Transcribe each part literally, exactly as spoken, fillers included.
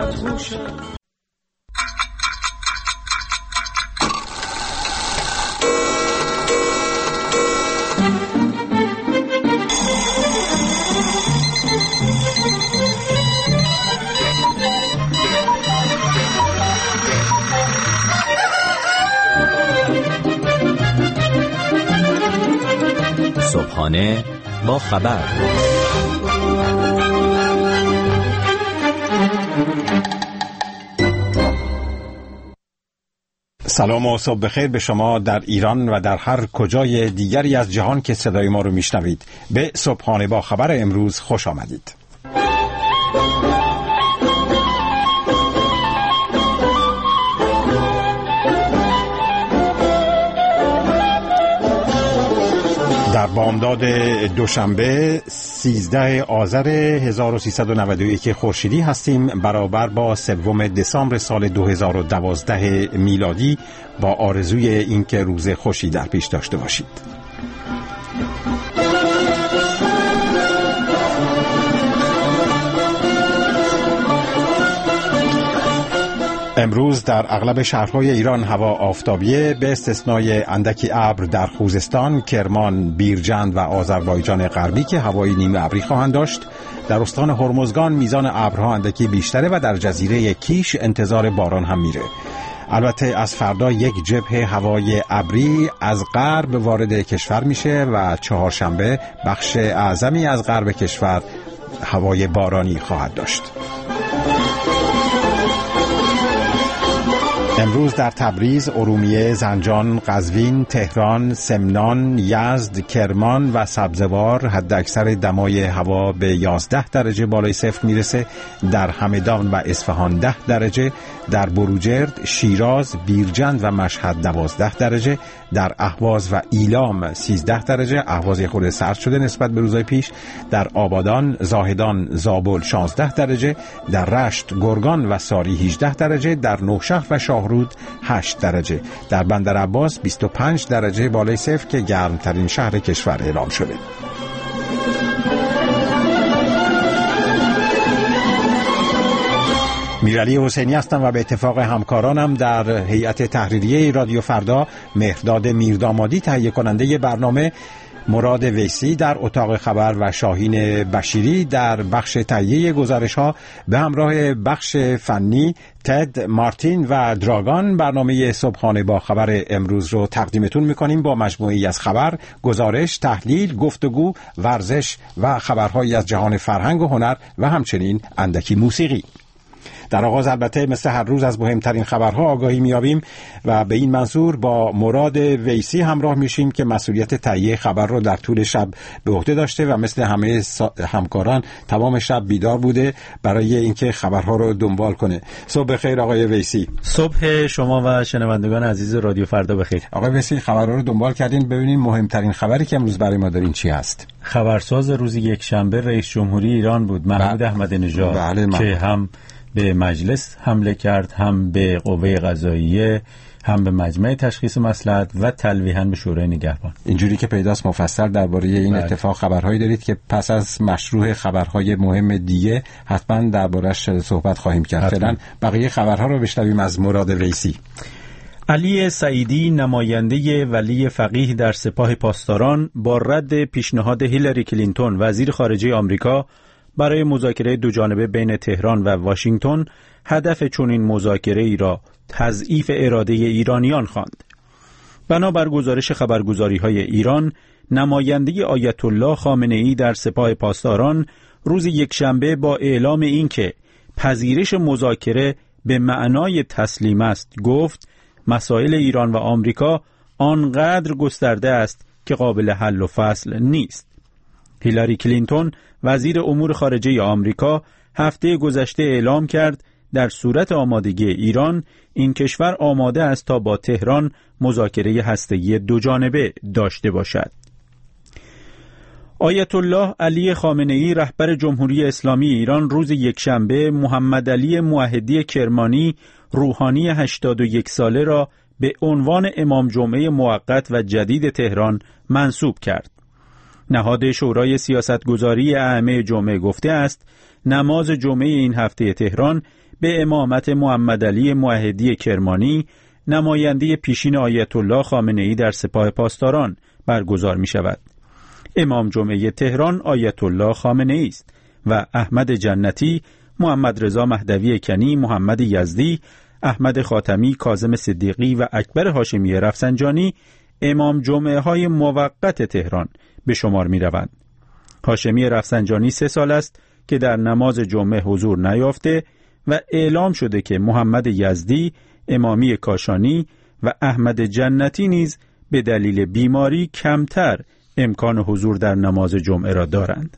مدهوشم. صبحانه با خبر. سلام و صبح بخیر به شما در ایران و در هر کجای دیگری از جهان که صدای ما رو میشنوید. به صبحانه با خبر امروز خوش آمدید. در بامداد دوشنبه سیزده آذر هزار و سیصد و نود و یک خورشیدی هستیم، برابر با سوم دسامبر سال دو هزار و دوازده میلادی، با آرزوی اینکه روز خوشی در پیش داشته باشید. امروز در اغلب شهرهای ایران هوا آفتابیه، به استثنای اندکی ابر در خوزستان، کرمان، بیرجند و آذربایجان غربی که هوای نیمه ابری خواهند داشت. در استان هرمزگان میزان ابرها اندکی بیشتره و در جزیره کیش انتظار باران هم میره. البته از فردا یک جبهه هوای ابری از غرب وارد کشور میشه و چهارشنبه بخش اعظمی از غرب کشور هوای بارانی خواهد داشت. امروز در تبریز، ارومیه، زنجان، قزوین، تهران، سمنان، یزد، کرمان و سبزوار حداکثر دمای هوا به یازده درجه بالای صفر میرسه. در همدان و اصفهان ده درجه، در بروجرد، شیراز، بیرجند و مشهد دوازده درجه، در اهواز و ایلام سیزده درجه، اهواز خورده سرد شده نسبت به روزهای پیش، در آبادان، زاهدان، زابل شانزده درجه، در رشت، گرگان و ساری هجده درجه، در نوشهر و شاهرود هشت درجه، در بندر عباس بیست و پنج درجه بالای صفر که گرمترین شهر کشور اعلام شده. میرعلی حسینی هستم و به اتفاق همکارانم در هیئت تحریریه رادیو فردا، مهرداد میردامادی تهیه کننده برنامه، مراد ویسی در اتاق خبر و شاهین بشیری در بخش تهیه گزارش ها به همراه بخش فنی تد مارتین و دراگان برنامه صبحانه با خبر امروز رو تقدیمتون میکنیم با مجموعی از خبر، گزارش، تحلیل، گفتگو، ورزش و خبرهایی از جهان فرهنگ و هنر و همچنین اندکی موسیقی. در آغاز البته مثل هر روز از مهمترین خبرها آگاهی میابیم و به این منظور با مراد ویسی همراه میشیم که مسئولیت تهیه خبر رو در طول شب به عهده داشته و مثل همه همکاران تمام شب بیدار بوده برای اینکه خبرها رو دنبال کنه. صبح بخیر آقای ویسی. صبح شما و شنوندگان عزیز رادیو فردا بخیر. آقای ویسی، خبرها رو دنبال کردین، ببینین مهمترین خبری که امروز برای ما دارین چی هست؟ خبرساز روز یکشنبه رئیس جمهوری ایران بود، محمود احمدی نژاد، بله که هم به مجلس حمله کرد، هم به قوه قضاییه، هم به مجمع تشخیص مصلحت و تلویحاً به شورای نگهبان. اینجوری که پیداست مفصل درباره این بله. اتفاق خبرهایی دارید که پس از مشروع خبرهای مهم دیگه حتما دربارش صحبت خواهیم کرد. فعلا بقیه خبرها رو بشنویم از مراد ویسی. علی سعیدی، نماینده ولی فقیه در سپاه پاسداران، با رد پیشنهاد هیلاری کلینتون وزیر خارجه آمریکا برای مذاکره دوجانبه بین تهران و واشنگتن، هدف چنین مذاکره‌ای را تضعیف اراده ایرانیان خواند. بنابر گزارش خبرگزاری‌های ایران، نماینده آیت الله خامنه‌ای در سپاه پاسداران روز یکشنبه با اعلام اینکه پذیرش مذاکره به معنای تسلیم است، گفت مسائل ایران و آمریکا آنقدر گسترده است که قابل حل و فصل نیست. هیلاری کلینتون وزیر امور خارجه آمریکا هفته گذشته اعلام کرد در صورت آمادگی ایران، این کشور آماده است تا با تهران مذاکره هسته‌ای دوجانبه داشته باشد. آیت الله علی خامنه‌ای رهبر جمهوری اسلامی ایران روز یکشنبه محمد علی موحدی کرمانی روحانی هشتاد و یک ساله را به عنوان امام جمعه موقت و جدید تهران منصوب کرد. نهاد شورای سیاستگزاری ائمه جمعه گفته است نماز جمعه این هفته تهران به امامت محمد علی موحدی کرمانی نماینده پیشین آیت الله خامنه‌ای در سپاه پاسداران برگزار می شود. امام جمعه تهران آیت الله خامنه‌ای است و احمد جنتی، محمد رضا مهدوی کنی، محمد یزدی، احمد خاتمی، کاظم صدیقی و اکبر هاشمی رفسنجانی امام جمعه های موقت تهران به شمار می روند. هاشمی رفسنجانی سه سال است که در نماز جمعه حضور نیافته و اعلام شده که محمد یزدی، امامی کاشانی و احمد جنتی نیز به دلیل بیماری کمتر امکان حضور در نماز جمعه را دارند.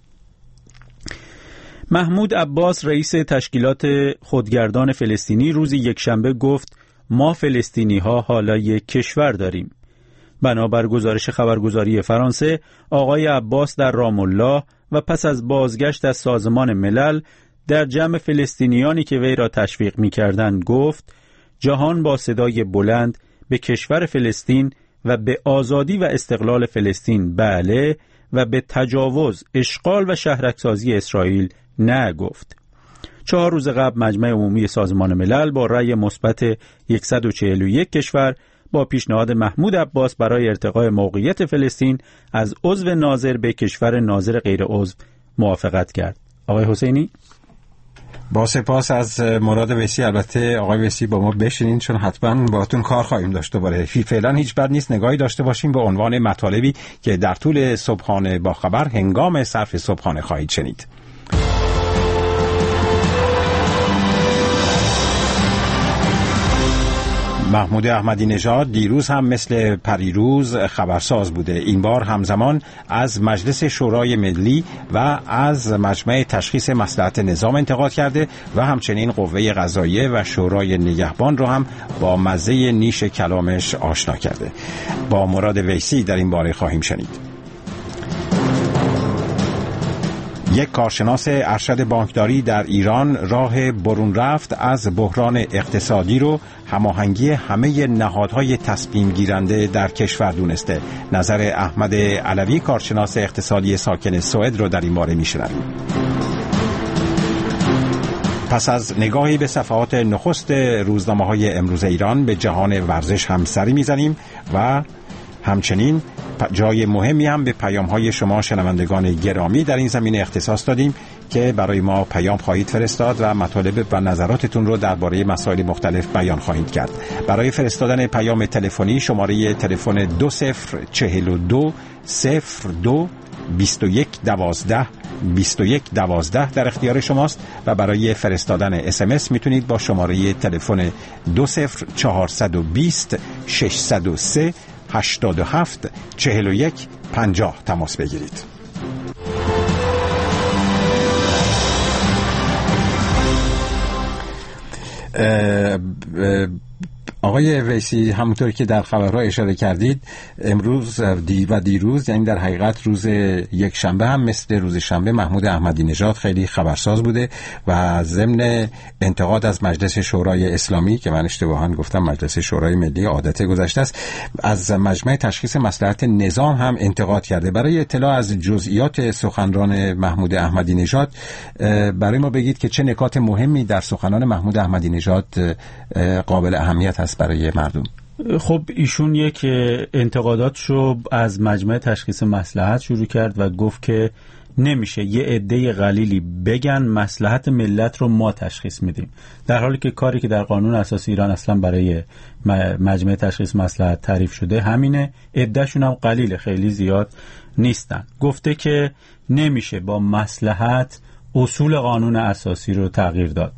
محمود عباس رئیس تشکیلات خودگردان فلسطینی روز یکشنبه گفت ما فلسطینی ها حالا یک کشور داریم. بنابر گزارش خبرگزاری فرانسه، آقای عباس در رام الله و پس از بازگشت از سازمان ملل در جمع فلسطینیانی که وی را تشویق می کردند گفت جهان با صدای بلند به کشور فلسطین و به آزادی و استقلال فلسطین بله و به تجاوز، اشغال و شهرکسازی اسرائیل نه گفت. چهار روز قبل مجمع عمومی سازمان ملل با رأی مثبت صد و چهل و یک کشور با پیشنهاد محمود عباس برای ارتقاء موقعیت فلسطین از عضو ناظر به کشور ناظر غیر عضو موافقت کرد. آقای حسینی؟ با سپاس از مراد ویسی. البته آقای ویسی با ما بشینین چون حتما باهاتون کار خواهیم داشت دوباره. فعلا هیچ بد نیست نگاهی داشته باشیم به عنوان مطالبی که در طول صبحانه با خبر هنگام صرف صبحانه خواهید شنید. محمود احمدی نژاد دیروز هم مثل پریروز خبرساز بوده. این بار همزمان از مجلس شورای ملی و از مجمع تشخیص مصلحت نظام انتقاد کرده و همچنین قوه قضاییه و شورای نگهبان رو هم با مزه نیش کلامش آشنا کرده. با مراد ویسی در این باره خواهیم شنید. یک کارشناس ارشد بانکداری در ایران راه برون رفت از بحران اقتصادی رو هماهنگی همه نهادهای تصمیم گیرنده در کشور دونسته. نظر احمد علوی کارشناس اقتصادی ساکن سوئد رو در این باره میشنویم. پس از نگاهی به صفحات نخست روزنامه‌های امروز ایران به جهان ورزش هم سری میزنیم و همچنین جای مهمی هم به پیام‌های شما شنوندگان گرامی در این زمینه اختصاص دادیم که برای ما پیام خواهید فرستاد و مطالب و نظراتتون رو درباره مسائل مختلف بیان خواهید کرد. برای فرستادن پیام تلفنی شماره تلفن دو صفر چهل و دو صفر دو بیست و یک دوازده بیست و یک دوازده در اختیار شماست و برای فرستادن اس ام اس میتونید با شماره تلفن دو صفر چهارصد و بیست ششصد و سه هشتاد و هفت چهل و یک پنجاه تماس بگیرید. اه اه آقای ویسی، همونطور که در خبرها اشاره کردید امروز دی و دیروز یعنی در حقیقت روز یک شنبه هم مثل روز شنبه محمود احمدی نژاد خیلی خبرساز بوده و ضمن انتقاد از مجلس شورای اسلامی که من اشتباهاً گفتم مجلس شورای ملی عادت گذشته است، از مجمع تشخیص مصلحت نظام هم انتقاد کرده. برای اطلاع از جزئیات سخنران محمود احمدی نژاد برای ما بگید که چه نکات مهمی در سخنان محمود احمدی نژاد قابل اهمیت است برای مردم. خب ایشون یک انتقاداتشو از مجمع تشخیص مصلحت شروع کرد و گفت که نمیشه یه عده قلیلی بگن مصلحت ملت رو ما تشخیص میدیم، در حالی که کاری که در قانون اساسی ایران اصلا برای مجمع تشخیص مصلحت تعریف شده همینه، عدهشون هم قلیله، خیلی زیاد نیستن. گفته که نمیشه با مصلحت اصول قانون اساسی رو تغییر داد.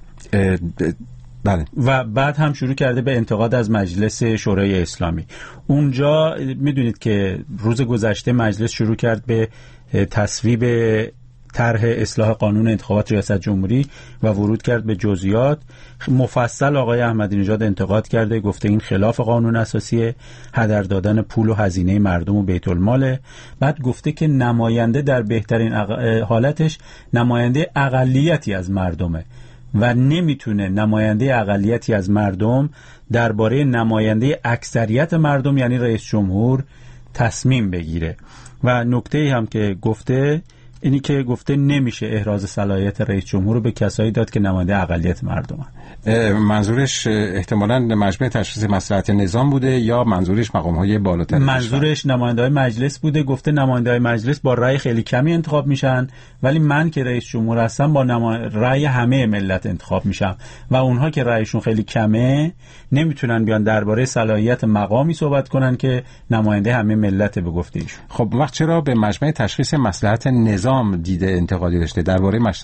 بله. و بعد هم شروع کرده به انتقاد از مجلس شورای اسلامی. اونجا میدونید که روز گذشته مجلس شروع کرد به تصویب طرح اصلاح قانون انتخابات ریاست جمهوری و ورود کرد به جزئیات. مفصل آقای احمدی نژاد انتقاد کرده، گفته این خلاف قانون اساسی، هدر دادن پول و هزینه مردم و بیت الماله. بعد گفته که نماینده در بهترین حالتش نماینده اقلیتی از مردمه و نمیتونه نماینده اقلیتی از مردم درباره نماینده اکثریت مردم یعنی رئیس جمهور تصمیم بگیره. و نکته هم که گفته اینی که گفته نمیشه احراز صلاحیت رئیس جمهور رو به کسایی داد که نماینده اقلیت مردمن. منظورش احتمالاً مجمع تشخیص مصلحت نظام بوده یا منظورش مقام‌های بالاتر؟ منظورش نماینده‌های مجلس بوده. گفته نماینده‌های مجلس با رأی خیلی کمی انتخاب میشن، ولی من که رئیس جمهور هستم با نما... رأی همه ملت انتخاب میشم و اونها که رأیشون خیلی کمه نمیتونن بیان درباره صلاحیت مقامی صحبت کنن که نماینده همه ملت به گفته ایشون. خب وقت چرا به مجمع تشخیص مصلحت نظام دیده انتقادی داشته درباره مش...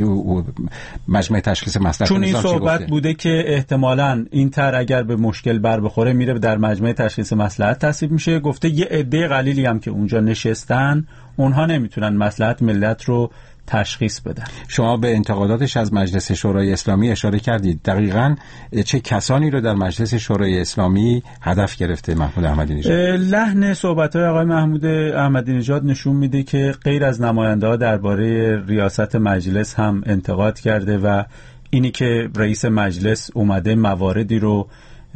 مجمع تشخیص مصلحت چون نظام؟ این صحبت بوده که احتمالاً این طرح اگر به مشکل بر بخوره میره در مجمع تشخیص مصلحت تصویب میشه. گفته یه عده قلیلی هم که اونجا نشستن اونها نمیتونن مصلحت ملت رو تشخیص بدن. شما به انتقاداتش از مجلس شورای اسلامی اشاره کردید. دقیقاً چه کسانی رو در مجلس شورای اسلامی هدف گرفته محمود احمدی نژاد؟ لحن صحبت‌های آقای محمود احمدی نژاد نشون میده که غیر از نماینده‌ها درباره ریاست مجلس هم انتقاد کرده و اینی که رئیس مجلس اومده مواردی رو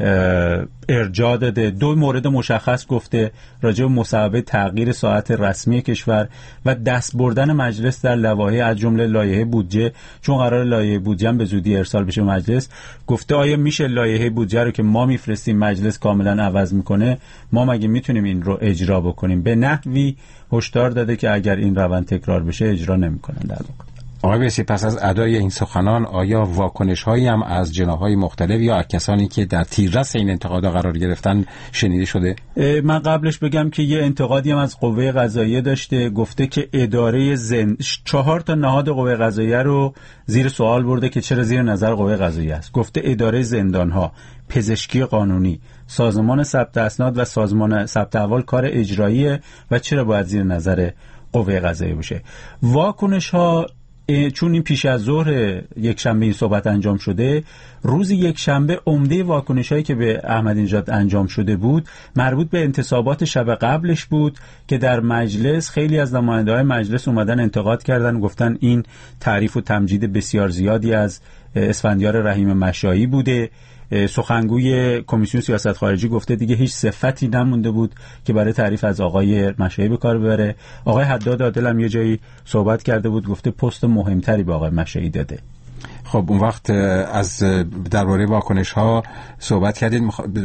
ارجاع داده. دو مورد مشخص گفته راجع به مصوبه تغییر ساعت رسمی کشور و دست بردن مجلس در لوایح از جمله لایحه بودجه، چون قرار لایحه بودجه هم به زودی ارسال بشه مجلس. گفته آیا میشه لایحه بودجه رو که ما میفرستیم مجلس کاملا عوض میکنه؟ ما مگه میتونیم این رو اجرا بکنیم؟ به نحوی هشدار داده که اگر این روند تکرار بشه اجرا نمیکنن. در واقع آقای ویسی، پس از ادای این سخنان آیا واکنش هایی هم از جناح‌های مختلف یا از کسانی که در تیررس این انتقادا قرار گرفتن شنیده شده؟ من قبلش بگم که یه انتقادی هم از قوه قضاییه داشته. گفته که اداره زن چهار تا نهاد قوه قضاییه رو زیر سوال برده که چرا زیر نظر قوه قضاییه است. گفته اداره زندان‌ها، پزشکی قانونی، سازمان ثبت اسناد و سازمان ثبت احوال کار اجراییه و چرا باید زیر نظر قوه قضاییه باشه. واکنش ها چون این پیش از ظهر یک شنبه این صحبت انجام شده، روز یک شنبه عمده واکنش‌هایی که به احمدی نژاد انجام شده بود مربوط به انتصابات شب قبلش بود که در مجلس خیلی از نماینده‌های مجلس اومدن انتقاد کردن، گفتن این تعریف و تمجید بسیار زیادی از اسفندیار رحیم مشایی بوده. سخنگوی کمیسیون سیاست خارجی گفته دیگه هیچ صفتی نمونده بود که برای تعریف از آقای مشایی به کار ببره. آقای حداد عادل هم یه جایی صحبت کرده بود، گفته پست مهمتری به آقای مشایی داده. خب اون وقت از درباره واکنش ها صحبت کردید.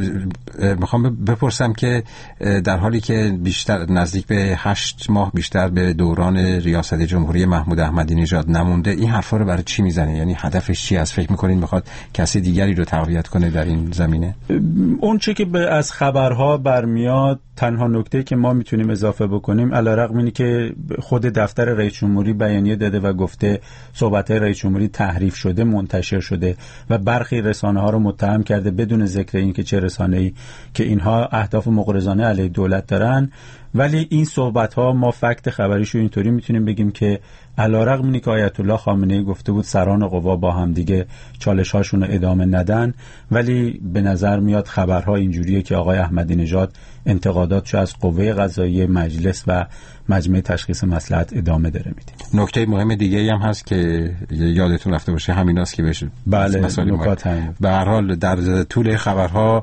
میخوام بپرسم که در حالی که بیشتر نزدیک به هشت ماه بیشتر به دوران ریاست جمهوری محمود احمدی نژاد نمونده، این حرفا رو برای چی میزنه؟ یعنی هدفش چی است؟ فکر میکنین میخواد کسی دیگری رو تقویت کنه در این زمینه؟ اون چه که از خبرها برمیاد، تنها نکته که ما میتونیم اضافه بکنیم علیرغم اینی که خود دفتر رئیس جمهوری بیانیه داده و گفته صحبت‌های رئیس جمهوری تحریف شده، منتشر شده و برخی رسانه‌ها رو متهم کرده بدون ذکر این که چه رسانه‌ای که اینها اهداف مغرضانه علیه دولت دارن، ولی این صحبت‌ها ما فکت خبریشو اینطوری میتونیم بگیم که علیرغم اینی که آیت الله خامنه‌ای گفته بود سران قوا با هم دیگه چالش‌هاشون رو ادامه ندن، ولی به نظر میاد خبرها اینجوریه که آقای احمدی نژاد انتقاداتشو از قوه قضاییه، مجلس و مجمع تشخیص مصلحت ادامه داره میده. نکته مهم دیگه هم هست که یادتون رفته باشه، همینا است که بشه بله نکات هم. به هر حال در طول خبرها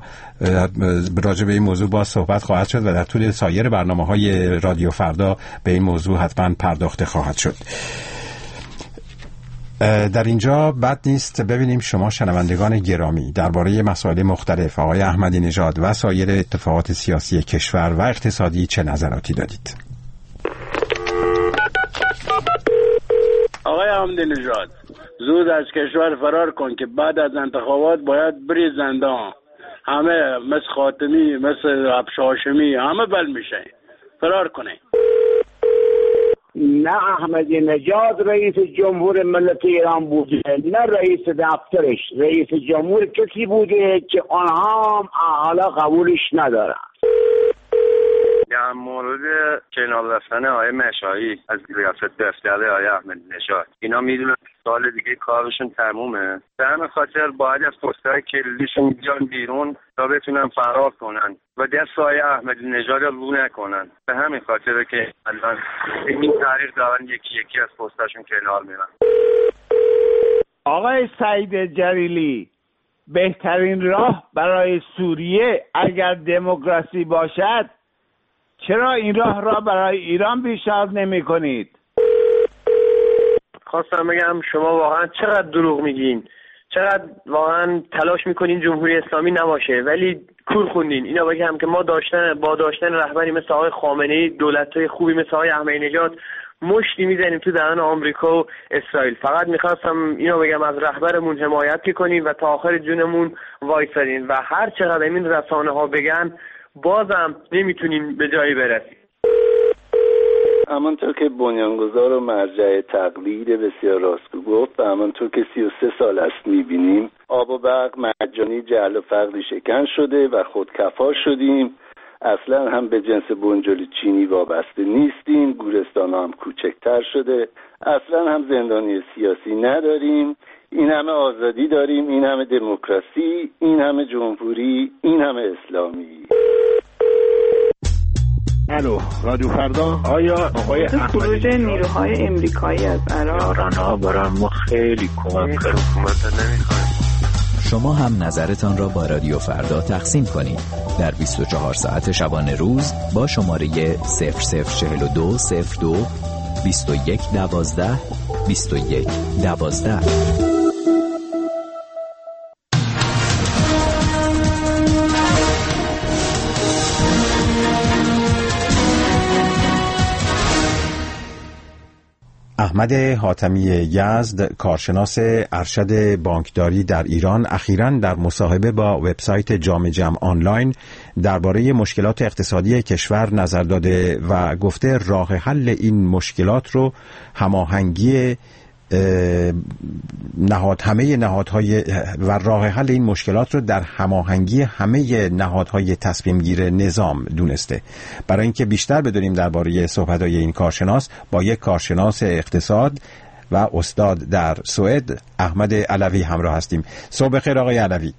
راجع به این موضوع باز صحبت خواهد شد و در طول سایر برنامه‌های رادیو فردا به این موضوع حتما پرداخته خواهد شد. در اینجا بد نیست ببینیم شما شنوندگان گرامی درباره مسائل مختلف آقای احمدی نژاد و سایر اتفاقات سیاسی کشور و اقتصادی چه نظراتی دارید. آقای احمدی نژاد، زود از کشور فرار کن که بعد از انتخابات باید بری زندان. همه مثل خاتمی، مثل حبش هاشمی همه بل میشه. فرار کنه. نه احمدی نژاد رئیس جمهور ملت ایران بوده، نه رئیس دفترش. رئیس جمهور کسی بوده که آنها هم حالا قبولش ندارن. در مورد کنار رفتن آقای مشایی از ریاست دفتر آقای احمدی نژاد، اینا میدونن سال دیگه کارشون تمومه، به همین خاطر باید از پست‌های کلیدیشون بیان بیرون تا بتونن فرار کنن و دست آقای احمدی نژاد رو نکنن. به همین خاطره که الان این تاریخ دارن یکی یکی از پستاشون کنار میرن. آقای سعید جلیلی، بهترین راه برای سوریه اگر دموکراسی باشد، چرا این راه را برای ایران پیشنهاد نمی کنید؟ خواستم بگم شما واقعا چقدر دروغ میگین، چقدر واقعا تلاش میکنین جمهوری اسلامی نباشه، ولی کور خوندین. اینا بگم که ما داشتن با داشتن رهبری مثل آقای خامنه‌ای، دولت‌های خوبی مثل آقای احمدی نژاد مشتی میزنیم تو دهن آمریکا و اسرائیل. فقط میخواستم اینو بگم از رهبرمون حمایت کنیم و تا آخر جونمون وایسادین و هر چقدر این رسانه ها بگن بازم نمیتونیم به جایی برسیم. همانطور که بنیانگذار و مرجع تقلید بسیار راستگو گفت و همانطور که سی و سه سال است میبینیم آب و برق مجانی جهل و فقری شکن شده و خودکفا شدیم. اصلا هم به جنس بنجل چینی وابسته نیستیم، گورستان هم کوچکتر شده، اصلا هم زندانی سیاسی نداریم، این همه آزادی داریم، این همه دموکراسی، این همه جمهوری، این همه اسلامی. الو رادیو فردا. آیا آقای خروج نیروهای امریکایی از عراق ایران‌ها برای ما خیلی کمک کرد. حکومت نمی‌خواد. شما هم نظرتان را با رادیو فردا تقسیم کنید در بیست و چهار ساعت شبانه روز با شماره صفر صفر چهل و دو صفر دو بیست و یک دوازده بیست و یک دوازده. احمد حاتمی یزد، کارشناس ارشد بانکداری در ایران، اخیراً در مصاحبه با وبسایت جام جم آنلاین درباره مشکلات اقتصادی کشور نظر داده و گفته راه حل این مشکلات رو هماهنگی نهاد همه نهادهای و راه حل این مشکلات رو در هماهنگی همه نهادهای تصمیم گیر نظام دونسته. برای اینکه بیشتر بدونیم درباره صحبت‌های این کارشناس با یک کارشناس اقتصاد و استاد در سوئد، احمد علوی، همراه هستیم. صبح بخیر آقای علوی.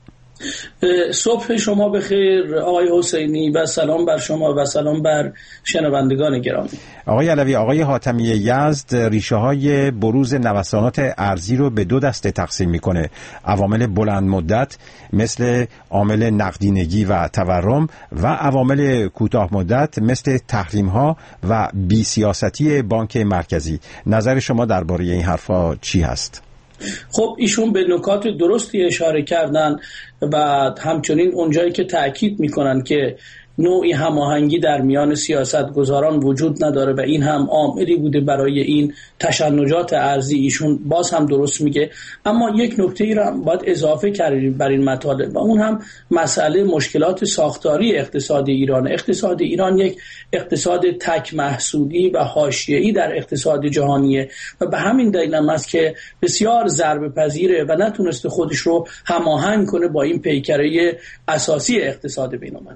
صبح شما بخیر آقای حسینی و سلام بر شما و سلام بر شنوندگان گرامی. آقای علوی، آقای حاتمی یزد ریشه های بروز نوسانات ارزی رو به دو دسته تقسیم میکنه: عوامل بلند مدت مثل عامل نقدینگی و تورم و عوامل کوتاه مدت مثل تحریم ها و بی سیاستی بانک مرکزی. نظر شما درباره این حرفا چی هست؟ خب ایشون به نکات درستی اشاره کردن و همچنین اونجایی که تأکید میکنن که نوعی هماهنگی در میان سیاستگزاران وجود نداره و این هم عاملی بوده برای این تشنجات ارزی، ایشون باز هم درست میگه. اما یک نکته ای را باید اضافه کردیم بر این مطالب و اون هم مسئله مشکلات ساختاری اقتصاد ایران. اقتصاد ایران یک اقتصاد تک محصولی و حاشیه‌ای در اقتصاد جهانیه و به همین دلیل هم است که بسیار ضربه پذیره و نتونسته خودش رو هماهنگ کنه با این پیکره اساسی اقتصاد بین‌المللی.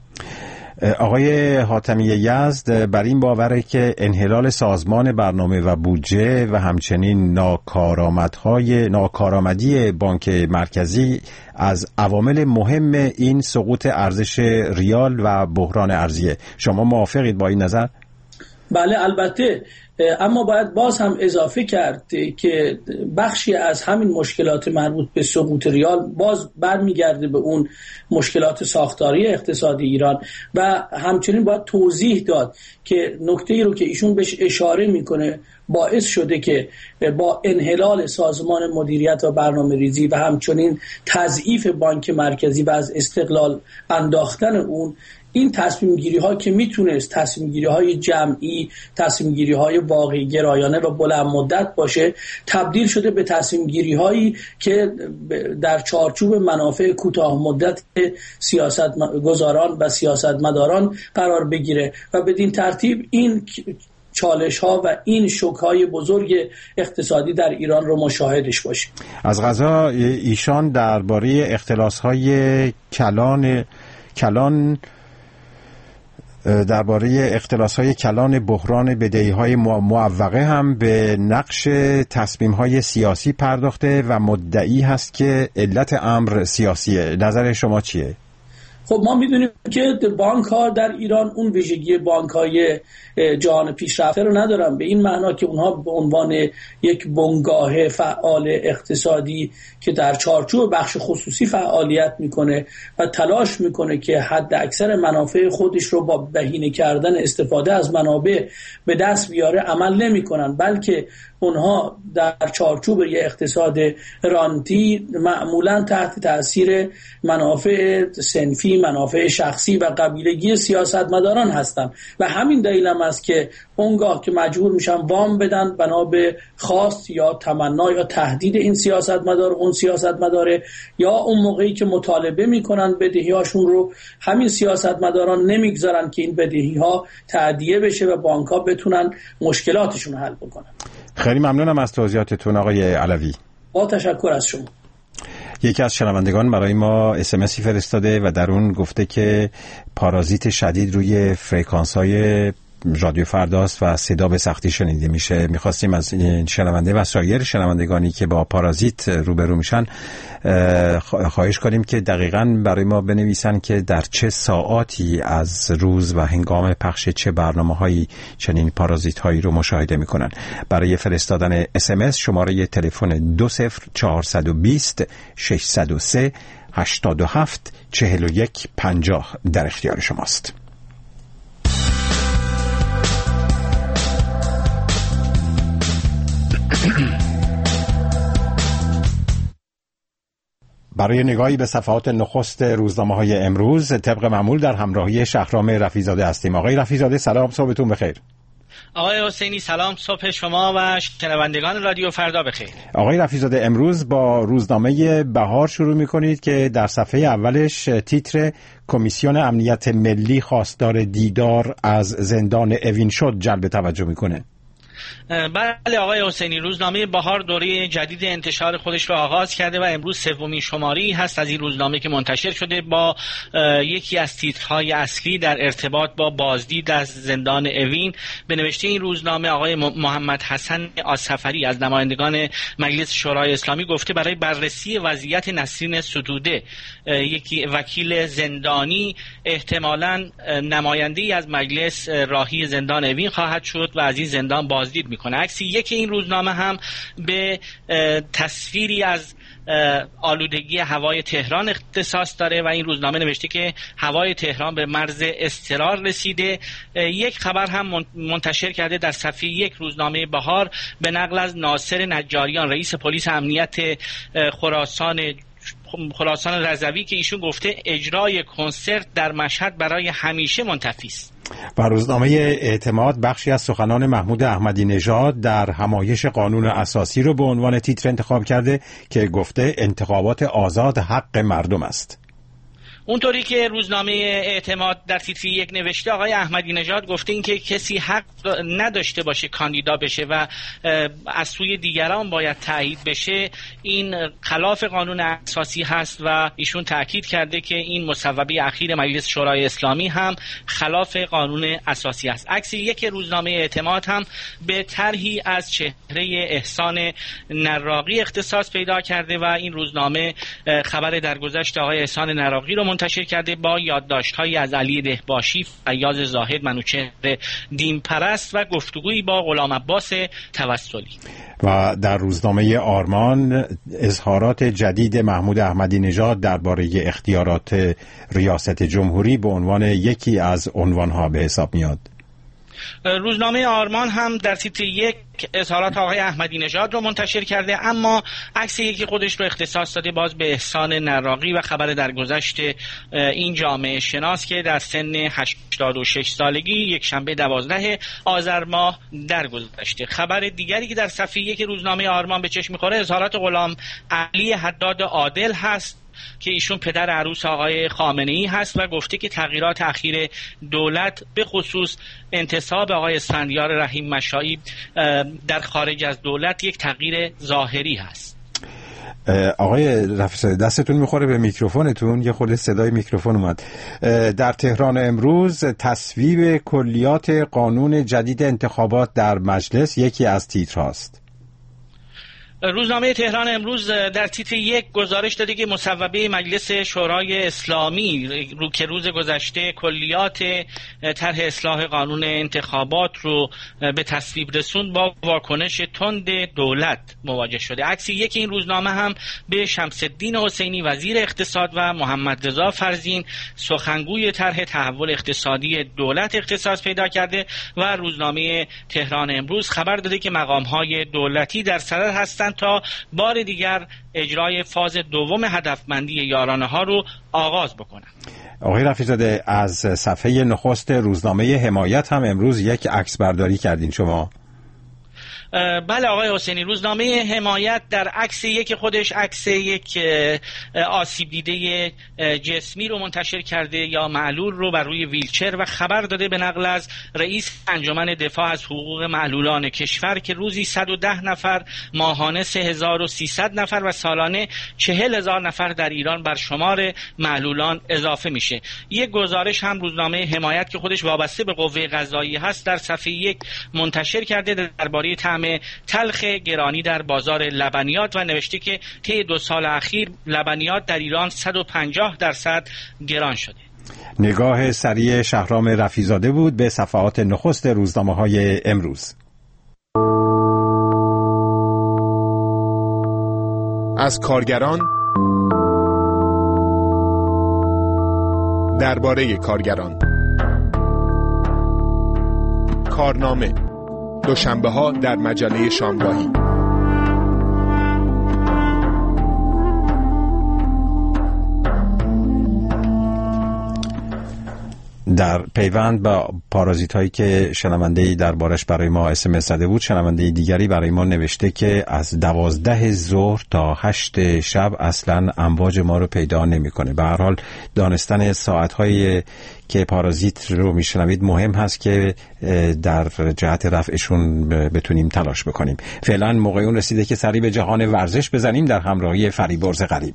آقای حاتمی یزد بر این باوره که انحلال سازمان برنامه و بودجه و همچنین ناکارآمدهای ناکارآمدی بانک مرکزی از عوامل مهم این سقوط ارزش ریال و بحران ارزیه. شما موافقید با این نظر؟ بله البته، اما باید باز هم اضافه کرد که بخشی از همین مشکلات مربوط به سقوط ریال باز برمیگرده به اون مشکلات ساختاری اقتصادی ایران و همچنین باید توضیح داد که نکته‌ای رو که ایشون بهش اشاره میکنه باعث شده که با انحلال سازمان مدیریت و برنامه ریزی و همچنین تضعیف بانک مرکزی و از استقلال انداختن اون، این تصمیم گیری ها که میتونست تصمیم گیری های جمعی، تصمیم گیری های واقعی گرایانه و بلند مدت باشه، تبدیل شده به تصمیم گیری هایی که در چارچوب منافع کوتاه مدت سیاست گذاران و سیاستمداران قرار بگیره و بدین ترتیب این چالش ها و این شوک های بزرگ اقتصادی در ایران رو مشاهدش باشیم. از قضا ایشان درباره اختلاس های کلان کلان درباره اختلاس‌های کلان بحران بدهی‌های معوقه هم به نقش تصمیم‌های سیاسی پرداخته و مدعی هست که علت امر سیاسیه. نظر شما چیه؟ خب ما میدونیم که بانک ها در ایران اون ویژگی بانک های جهان پیشرفته رو ندارن، به این معنا که اونها به عنوان یک بنگاه فعال اقتصادی که در چارچوب بخش خصوصی فعالیت میکنه و تلاش میکنه که حد اکثر منافع خودش رو با بهینه کردن استفاده از منابع به دست بیاره عمل نمیکنن، بلکه اونها در چارچوب یک اقتصاد رانتی معمولا تحت تاثیر منافع صنفی، منافع شخصی و قبیلگی سیاستمداران هستند و همین دلیل هم است که اونگاه که مجبور میشن وام بدن بنا به خواست یا تمنا یا تهدید این سیاستمدار اون سیاستمداره، یا اون موقعی که مطالبه میکنن بدهیاشون رو، همین سیاستمداران نمیگذارن که این بدهی ها تأدیه بشه و بانک ها بتونن مشکلاتشون حل بکنن. خیلی ممنونم از توضیحاتتون آقای علوی. با تشکر از شما. یکی از شنوندگان برای ما اس ام اسی فرستاده و در اون گفته که پارازیت شدید روی فرکانس های رادیو فرداست و صدا به سختی شنیده میشه. میخواستیم از این شنونده و سایر شنوندگانی که با پارازیت روبرو میشن خواهش کنیم که دقیقاً برای ما بنویسن که در چه ساعاتی از روز و هنگام پخش چه برنامه‌هایی چنین پارازیت هایی رو مشاهده میکنن. برای فرستادن اس ام اس شماره تلفن دو صفر چهارصد و بیست ششصد و سه هشتاد و هفت چهل و یک پنجاه در اختیار شماست. برای نگاهی به صفحات نخست روزنامه‌های امروز طبق معمول در همراهی شهرام رفیع‌زاده هستیم. آقای رفیع‌زاده سلام، صبحتون بخیر. آقای حسینی سلام، صبح شما و شنوندگان رادیو فردا بخیر. آقای رفیع‌زاده امروز با روزنامه بهار شروع می‌کنید که در صفحه اولش تیتر کمیسیون امنیت ملی خواستار دیدار از زندان اوین شد جلب توجه می‌کنه. بله آقای حسینی، روزنامه بهار دوره جدید انتشار خودش را آغاز کرده و امروز سومین شماری هست از این روزنامه که منتشر شده با یکی از تیترهای اصلی در ارتباط با بازدید از زندان اوین. به نوشته این روزنامه آقای محمد حسن آصفری از نمایندگان مجلس شورای اسلامی گفته برای بررسی وضعیت نسرین ستوده، یکی وکیل زندانی، احتمالاً نماینده‌ای از مجلس راهی زندان اوین خواهد شد و از این زندان بازدید میکنه. عکسی یکی این روزنامه هم به تصویری از آلودگی هوای تهران اختصاص داره و این روزنامه نوشته که هوای تهران به مرز اضطرار رسیده. یک خبر هم منتشر کرده در صفحه یک روزنامه بهار به نقل از ناصر نجاریان، رئیس پلیس امنیت خراسان خراسان رضوی، که ایشون گفته اجرای کنسرت در مشهد برای همیشه منتفی است. و روزنامه اعتماد بخشی از سخنان محمود احمدی نژاد در همایش قانون اساسی رو به عنوان تیتر انتخاب کرده که گفته انتخابات آزاد حق مردم است. اونطوری که روزنامه اعتماد در تیتر یک نوشته، آقای احمدی نژاد گفته این که کسی حق نداشته باشه کاندیدا بشه و از سوی دیگران باید تایید بشه، این خلاف قانون اساسی هست و ایشون تاکید کرده که این مصوبه اخیر مجلس شورای اسلامی هم خلاف قانون اساسی است. عکس یک روزنامه اعتماد هم به طرحی از چهره احسان نراقی اختصاص پیدا کرده و این روزنامه خبر درگذشت آقای احسان نراقی رو منتشر کرده با یادداشت‌هایی از علی دهباشی، فیاض زاهد منوچهر دین پرست و گفتگویی با غلام عباس توسلی. و در روزنامه آرمان اظهارات جدید محمود احمدی نژاد درباره اختیارات ریاست جمهوری به عنوان یکی از عنوانها به حساب میاد. روزنامه آرمان هم در تیتر یک اظهارات آقای احمدی نژاد رو منتشر کرده، اما عکس یکی خودش رو اختصاص داده باز به احسان نراقی و خبر درگذشت این جامعه شناس که در سن هشتاد و شش سالگی یک شنبه دوازده آذر ماه درگذشته. خبر دیگری که در صفحه یک روزنامه آرمان به چشم می‌خوره اظهارات غلام علی حداد عادل هست که ایشون پدر عروس آقای خامنه‌ای هست و گفته که تغییرات اخیر دولت به خصوص انتصاب آقای اسفندیار رحیم مشایی در خارج از دولت یک تغییر ظاهری هست. آقای رفیع‌زاده دستتون میخوره به میکروفونتون، یه خورده صدای میکروفون اومد. در تهران امروز تصویب کلیات قانون جدید انتخابات در مجلس یکی از تیترهاست. روزنامه تهران امروز در تیتر یک گزارش داده که مصوبه مجلس شورای اسلامی رو که روز گذشته کلیات طرح اصلاح قانون انتخابات رو به تصویب رسوند با واکنش تند دولت مواجه شده. عکس یک این روزنامه هم به شمس الدین حسینی وزیر اقتصاد و محمد رضا فرزین سخنگوی طرح تحول اقتصادی دولت اختصاص پیدا کرده و روزنامه تهران امروز خبر داده که مقام‌های دولتی در صدد هستند تا بار دیگر اجرای فاز دوم هدفمندی یارانه ها رو آغاز بکنند. آقای رفیع‌زاده، از صفحه نخست روزنامه حمایت هم امروز یک عکس برداری کردین شما. بله آقای حسینی، روزنامه حمایت در عکس یک خودش عکس یک آسیب دیده جسمی رو منتشر کرده یا معلول رو بر روی ویلچر و خبر داده به نقل از رئیس انجمن دفاع از حقوق معلولان کشور که روزی صد و ده نفر، ماهانه سه هزار و سیصد نفر و سالانه چهل هزار نفر در ایران بر شمار معلولان اضافه میشه. یک گزارش هم روزنامه حمایت که خودش وابسته به قوه قضاییه هست در صفحه یک منتشر کرده درباره طعم تلخ گرانی در بازار لبنیات و نوشته که طی دو سال اخیر لبنیات در ایران صد و پنجاه درصد گران شده. نگاه سریع شهرام رفیع‌زاده بود به صفحات نخست روزنامه‌های امروز. از کارگران درباره کارگران. کارنامه دوشنبه ها در مجله شامگاهی. در پیوند با پارازیت هایی که شنونده‌ای دربارش برای ما اس ام اس زده بود، شنونده دیگری برای ما نوشته که از دوازده ظهر تا هشت شب اصلا امواج ما رو پیدا نمی‌کنه. به هر حال دانستن ساعت‌های که پارازیت رو میشنوید مهم هست که در جهت رفعشون بتونیم تلاش بکنیم. فعلا موقع اون رسیده که سری به جهان ورزش بزنیم در همراهی فریبرز غریب.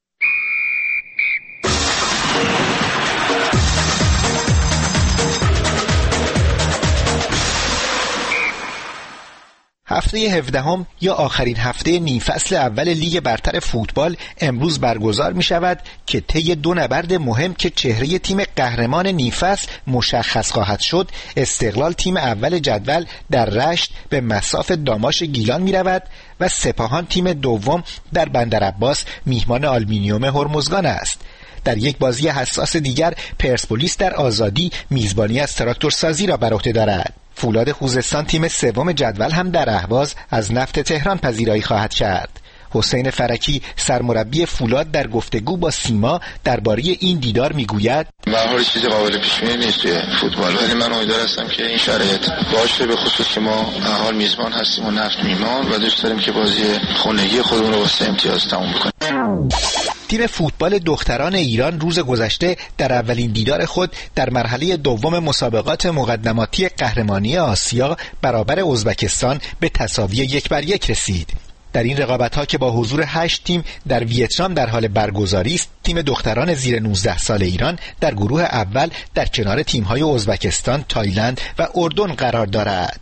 هفته هفدهم یا آخرین هفته نیم فصل اول لیگ برتر فوتبال امروز برگزار می شود که طی دو نبرد مهم که چهره تیم قهرمان نیم فصل مشخص خواهد شد، استقلال تیم اول جدول در رشت به مصاف داماش گیلان می رود و سپاهان تیم دوم در بندرعباس میهمان آلومینیوم هرمزگان است. در یک بازی حساس دیگر پرسپولیس در آزادی میزبانی از تراکتورسازی را بر عهده دارد. فولاد خوزستان تیم سوم جدول هم در اهواز از نفت تهران پذیرایی خواهد کرد. حسین فرکی سرمربی فولاد در گفتگو با سیما درباره این دیدار میگوید: به هر حال چیز قابل پیش بینی نیست توی فوتبال، ولی من امیدوار هستم که این شرایط باشه، به خصوص که ما به هر حال میزبان هستیم و نفت میمان و دوست داریم که بازی خونگی خودمون رو با سه امتیاز تموم بکنیم. تیم فوتبال دختران ایران روز گذشته در اولین دیدار خود در مرحله دوم مسابقات مقدماتی قهرمانی آسیا برابر ازبکستان به تساوی یک بر یک رسید. در این رقابت‌ها که با حضور هشت تیم در ویتنام در حال برگزاری است، تیم دختران زیر نوزده سال ایران در گروه اول در کنار تیم‌های ازبکستان، تایلند و اردن قرار دارد.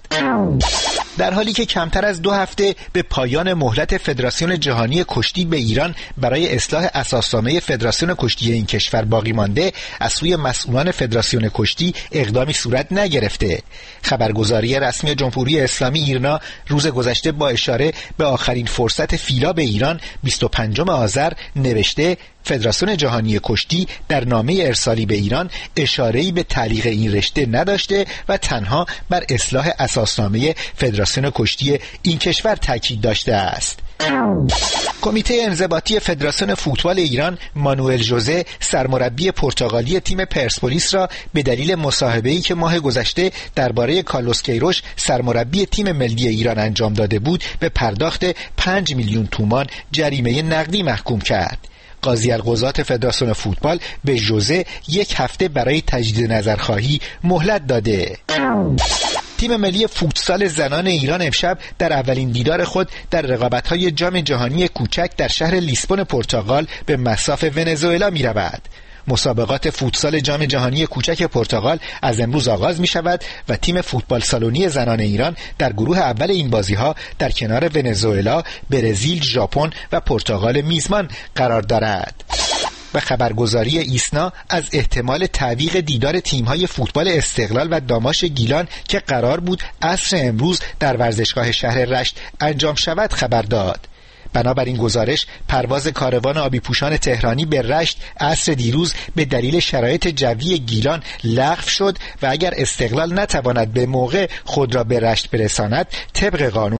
در حالی که کمتر از دو هفته به پایان مهلت فدراسیون جهانی کشتی به ایران برای اصلاح اساسنامه فدراسیون کشتی این کشور باقی مانده، از سوی مسئولان فدراسیون کشتی اقدامی صورت نگرفته. خبرگزاری رسمی جمهوری اسلامی ایرنا روز گذشته با اشاره به آخرین فرصت فیلا به ایران بیست و پنجم آذر نوشته: فدراسیون جهانی کشتی در نامه ارسالی به ایران اشاره‌ای به تعلیق این رشته نداشته و تنها بر اصلاح اساسنامه فدراسیون کشتی این کشور تاکید داشته است. کمیته انضباطی فدراسیون فوتبال ایران مانوئل ژوزه سرمربی پرتغالی تیم پرسپولیس را به دلیل مصاحبه‌ای که ماه گذشته درباره کارلوس کیروش سرمربی تیم ملی ایران انجام داده بود به پرداخت پنج میلیون تومان جریمه نقدی محکوم کرد. قاضی القضات فدراسیون فوتبال به ژوزه یک هفته برای تجدید نظرخواهی مهلت داده. تیم ملی فوتسال زنان ایران امشب در اولین دیدار خود در رقابت‌های جام جهانی کوچک در شهر لیسبون پرتغال به مصاف ونزوئلا می‌رود. مسابقات فوتسال جام جهانی کوچک پرتغال از امروز آغاز می شود و تیم فوتبال سالونی زنان ایران در گروه اول این بازی‌ها در کنار ونزوئلا، برزیل، ژاپن و پرتغال میزبان قرار دارد. و خبرگزاری ایسنا از احتمال تعویق دیدار تیم‌های فوتبال استقلال و داماش گیلان که قرار بود عصر امروز در ورزشگاه شهر رشت انجام شود خبر داد. بنابراین گزارش پرواز کاروان آبی پوشان تهرانی به رشت عصر دیروز به دلیل شرایط جوی گیلان لغو شد و اگر استقلال نتواند به موقع خود را به رشت برساند طبق قانون